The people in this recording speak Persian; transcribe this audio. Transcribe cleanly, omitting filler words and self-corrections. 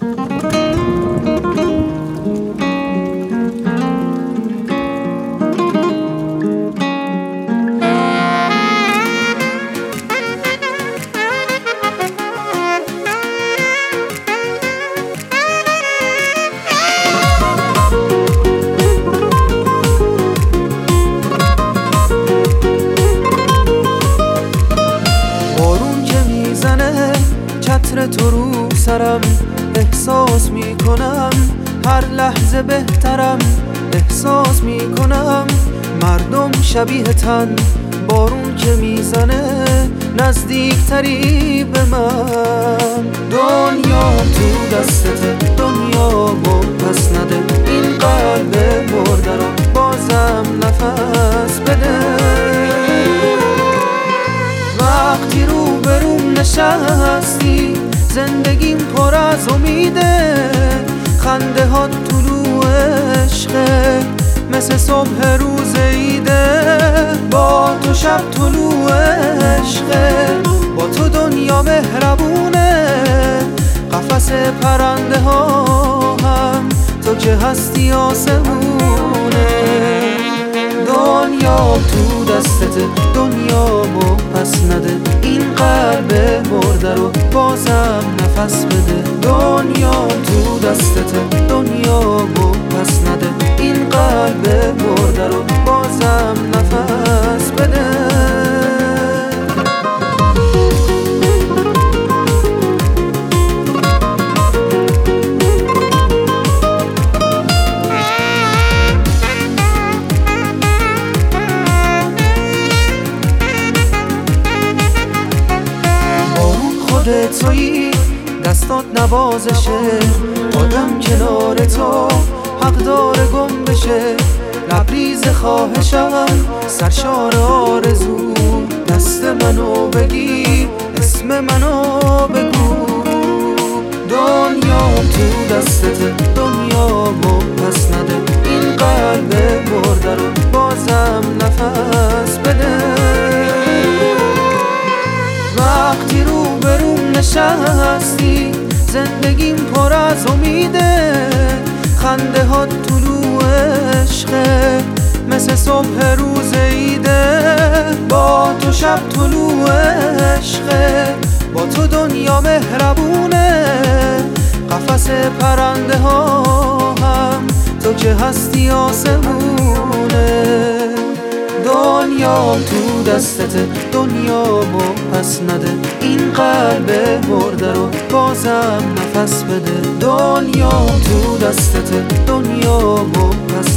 چتر تو رو سرم احساس میکنم، هر لحظه بهترم احساس میکنم. مردم شبیه تن، بارون که میزنه نزدیکتری به من. دنیا تو دستته، دنیا پس نده، این قلب مرده رو بازم نفس بده. وقتی رو بروم نشستی زندگیم پر از امیده، خنده ها طلوع عشقه مثل صبح روز عیده. با تو شب طلوع عشقه، با تو دنیا مهربونه. قفس پرنده ها هم تو که هستی آسمونه. دنیا تو دستته، دنیا پس نده، این قلب مرده رو بازم نفس بده. دنیا تو دستته، دنیا پس نده، این قلب مرده رو بازم نفس بده. تویی دستات نوازشه، آدم کنار تو حق داره گم بشه. لبریز خواهشم سرشار آرزو، دست منو بگیر اسم منو بگو. دنیا تو دستته، دنیا پس نده، این قلب مرده رو بازم نفس بده. وقتی رو بروم نشستی زندگیم پر از امیده، خنده ها طلوع عشقه مثل صبح روز عیده. با تو شب طلوع عشقه، با تو دنیا مهربونه. قفس پرنده ها هم تو که هستی آسمونه. دنیا تو دستته، دنیا پس نده، این قلب مرده رو بازم نفس بده. دنیا تو دستته، دنیا پس